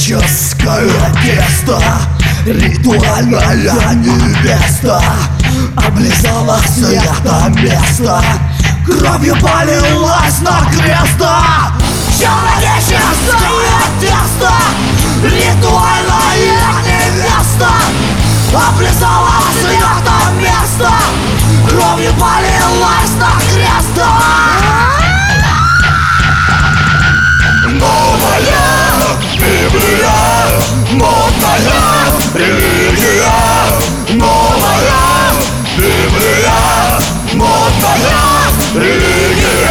Человеческое место, ритуальная невеста облизала свято место, кровью полилась на креста. Человеческое место, ритуальная невеста облизала свято место, кровью полилась на креста. Новая Библия, модная религия. Новая Библия, модная религия.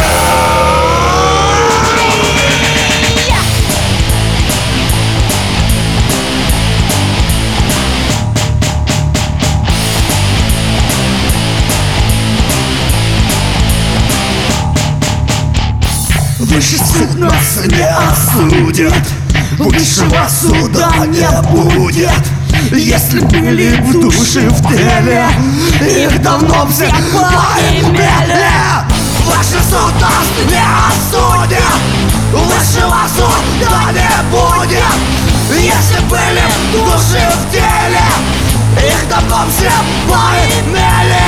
Высший суд нас не осудит, высшего суда не будет. Если были в душе, в теле, их давно все поимели. Высший суд нас не осудит, высшего суда не будет. Если были в душе, в теле, их давно все поимели.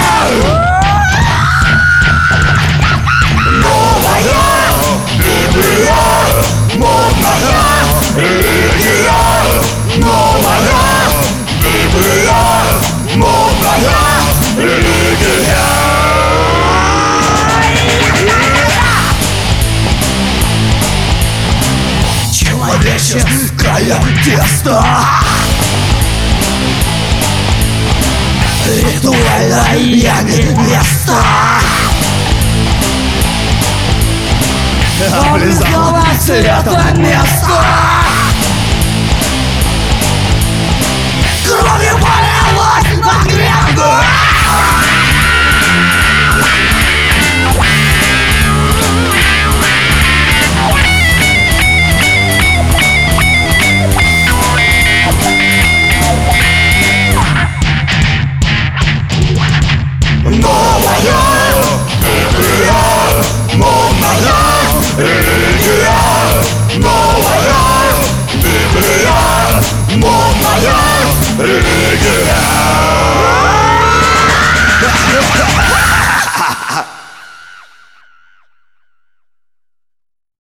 Модная религия, новая Библия, модная религия. Человеческое тесто, ритуальное невеста облизала свято место, кровью полилась на крест.